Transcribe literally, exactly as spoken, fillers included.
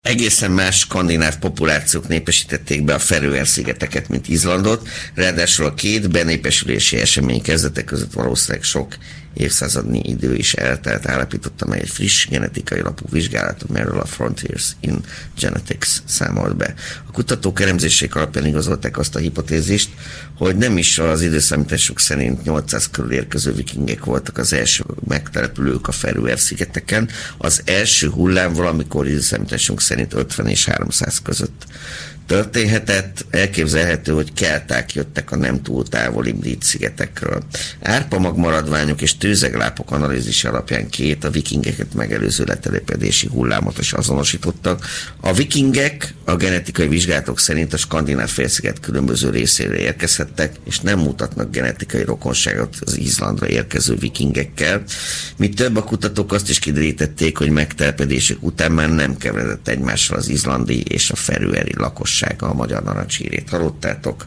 egészen más skandináv populációk népesítették be a Feröer-szigeteket, mint Izlandot, ráadásul a két benépesülési esemény kezdetek között valószínűleg sok évszázadnyi idő is eltelt, állapította meg egy friss genetikai alapú vizsgálat, amelyről a Frontiers in Genetics számolt be. A kutatók elemzések alapján igazolták azt a hipotézist, hogy nem is az időszámításuk szerint nyolcszáz körül érkező vikingek voltak az első megtelepülők a Feröer-szigeteken. Az első hullám valamikor időszámításunk szerint ötven és háromszáz között történhetett. Elképzelhető, hogy kelták jöttek a nem túl távoli Brit-szigetekről. Árpamag maradványok és tőzeglápok analízise alapján két a vikingeket megelőző letelepedési hullámot is azonosítottak. A vikingek a genetikai vizsgálatok szerint a skandináv félsziget különböző részére érkezhettek, és nem mutatnak genetikai rokonságot az Izlandra érkező vikingekkel. Mi több, a kutatók azt is kiderítették, hogy megtelepedésük után már nem keveredett egymással az izlandi és a feröeri lakosság. A Magyar Narancshírét hallottátok.